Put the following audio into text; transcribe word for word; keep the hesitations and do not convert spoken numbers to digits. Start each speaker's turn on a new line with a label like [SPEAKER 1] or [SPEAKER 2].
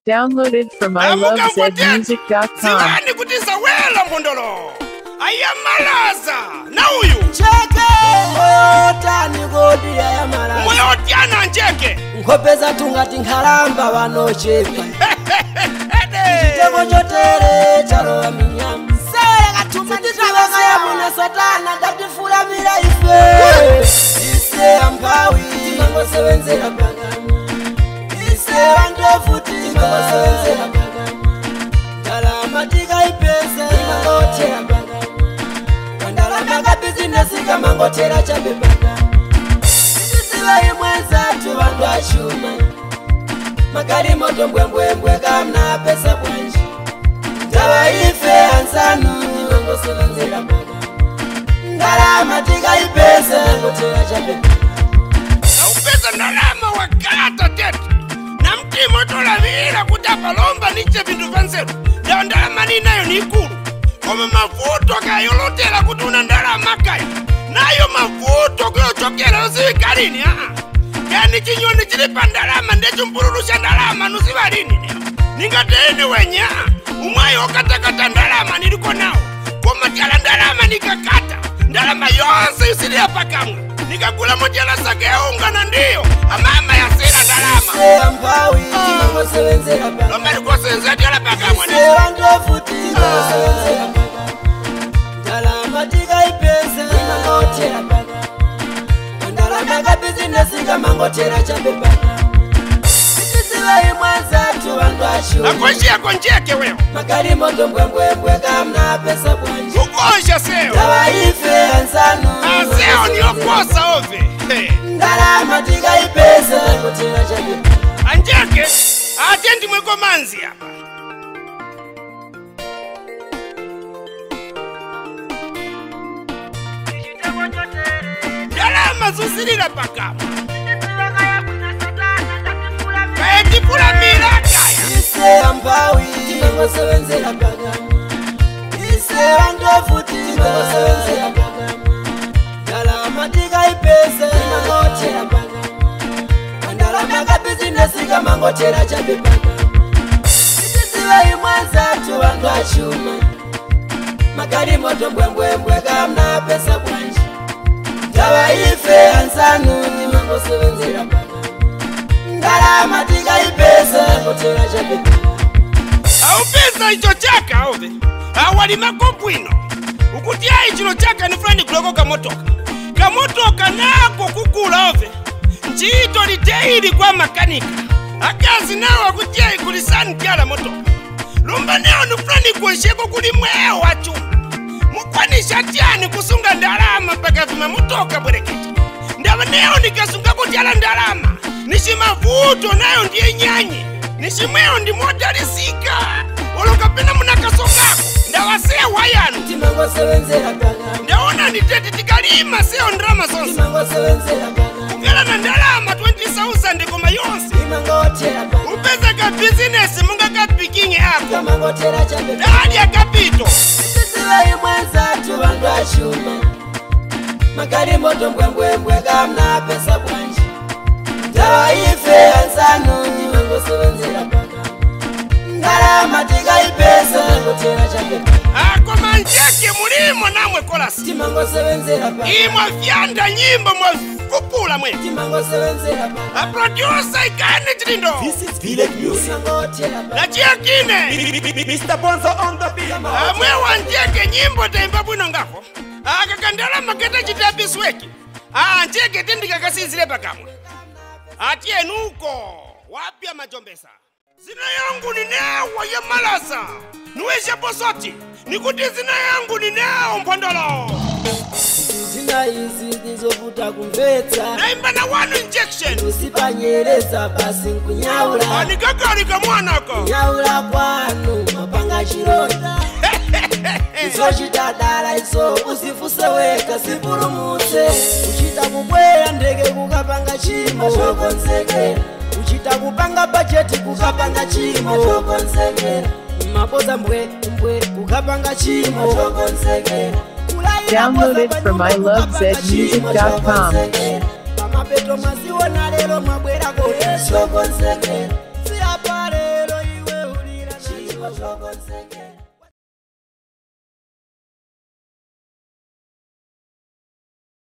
[SPEAKER 1] Downloaded from I love zed music dot com.
[SPEAKER 2] Zingani kuti zawela mpondolo. Ayamalaza. Na uyu.
[SPEAKER 3] Cheke. Moyo tani godi ayamalaza.
[SPEAKER 2] Moyo tiana njeke.
[SPEAKER 3] Nkopeza tungati nkhalamba wanochepa. Chitego chotere chalo wa minyamu. Sele katuma nitaba kaya muna satana katifula mira ife. Ise ampawi. Timango sewenzela pangama. Ise wandofuti. Timango sewenzela pangama. Dalama tika ipesa. Timango tia pangama. Kandalama ka business kama ngotera chabe pangama. Sisiwa imwenza tu wandu ashuma. Magari moto mbwembwe kamna pesa bwanji. Tawa ife ansanu niwango solenzela pangama. Ndalama tika ipesa ngotera chabe
[SPEAKER 2] na upesa ndalama wakata tetu na mtimo tolavira kutapalomba niche vindu vanzeru na ndalama ninayo nikulu kome mafuto kayolotela kuti una ndalama kaya nayo mafuto kuyochokela usivikalini haa yani chinyoni chilipa ndalama ndechumpululusha ndalama nusiva lini ningatene wenye haa umwayo okatakata ndalama niliko nao koma tiala ndalama nikakata ndalama yonse yusilia pakamwe nikakula mojela sake ya unga na ndiyo amama ya sila ndalama
[SPEAKER 3] Ise ampawi timango sewenzela pangama.
[SPEAKER 2] Lomba liko sewenzela tiala pakamwe
[SPEAKER 3] Ise wandofuti timango sewenzela pangama. Ndalama tika ipesa timango tera pangama. Ndalama ka business kama ngotera chabe pangama. Sisiwa imwenza tu wandu ashuma.
[SPEAKER 2] Akoshi yako njeke weo
[SPEAKER 3] Magari moto mbwembwe kamna pesa bwanji.
[SPEAKER 2] Ukosha seo
[SPEAKER 3] Tawa ife ansanu.
[SPEAKER 2] Aseo ni okosa ove hey.
[SPEAKER 3] Ndalama tika ipesa ngotera chabe pangama.
[SPEAKER 2] Anjeke atendi mweko manzi hapa ndalama zusilila pakama kayetipula mila kaya
[SPEAKER 3] Ise ampawi timango sewenzela pangama. Ise wandofuti timango sewenzela pangama. Ndalama tika ipesa timango tera pangama. Ndalama ka business kama ngotera chabe pangama. Sisiwa imwenza tu wandu ashuma. Magari moto mbwembwe kamna pesa bwanji. Tawa ife ansanu timango sewenzela pangama. Ndalama tika ipesa ngotera chabe pangama.
[SPEAKER 2] aupesa icho chaka ove awali makopwino ukuti ayi chino chaka ni fulani kuloko kamotoka kamotoka nako kukula ove nchito liteili kwa makanika akazi nawo akuti ayi kulisani kyala motoka lumba neo ni fulani kuonsheko kuli mweo wa chuma mukwanisha tyani kusunga ndalama mpaka vima motoka bwereketi ndava neo nikasunga kutyala ndalama nishimavuto nayo ndiye nyanyi nishimweo ndi modalisika olokapena munakasongako ndawasea wayanu
[SPEAKER 3] Timango sewenzela pangama.
[SPEAKER 2] ndaona nditete tikalima seo ndrama zonse
[SPEAKER 3] Timango sewenzela pangama.
[SPEAKER 2] kukela na ndalama twenty thousand koma yonse
[SPEAKER 3] Timango tera pangama.
[SPEAKER 2] upeza ka bizinesi mungakapikinge ako
[SPEAKER 3] Kama ngotera chabe pangama.
[SPEAKER 2] ndali ya kapito
[SPEAKER 3] Sisiwa imwenza tu wandu ashuma. Magari moto mbwembwe kamna pesa bwanji. Tawa ife ansanu timango sewenzela pangama. Ndalama tika ipesa ngotera chabe pangama.
[SPEAKER 2] akoma njeke mulimo namwe kolasi
[SPEAKER 3] Timango sewenzela pangama.
[SPEAKER 2] imwe vyanda nyimbo mwafupula mwe
[SPEAKER 3] Timango sewenzela pangama.
[SPEAKER 2] aprodusa ikane chilindo
[SPEAKER 4] This is Village Music.
[SPEAKER 3] Timango tera pangama.
[SPEAKER 2] na chiyakine
[SPEAKER 4] Mister Bonzo on the beat.
[SPEAKER 2] amwe wanjeke nyimbo taimba bwino ngako akakandala maketa chitabisweki anjeke tindikakasizile pakamwe atiye nuko wapya majombesa zina yangu ni newa ya malasa nuwesha posoti nikuti zina yangu ni neo mpondolo
[SPEAKER 3] Zina hizi nizovuta kumvetsa.
[SPEAKER 2] naimba na wanu injection
[SPEAKER 3] Usipanyereza basi nkunyaula.
[SPEAKER 2] anikakalika mwanaka
[SPEAKER 3] Nyaula kwanu mapanga chironda. Izo chitadala izo usifuse weka sipulumutse. Uchita kubwera ndege kukapanga chimo chokonzekera. Uchita kupanga bajeti kukapanga chimo chokonzekera. Mapoza mbwe mbwe kukapanga chimo chokonzekera.
[SPEAKER 1] Downloaded from I love zed music dot com.
[SPEAKER 3] Pamapeto maziona lero mabwera kote chokonzekera. Siapa lero iwe chombo chokonseke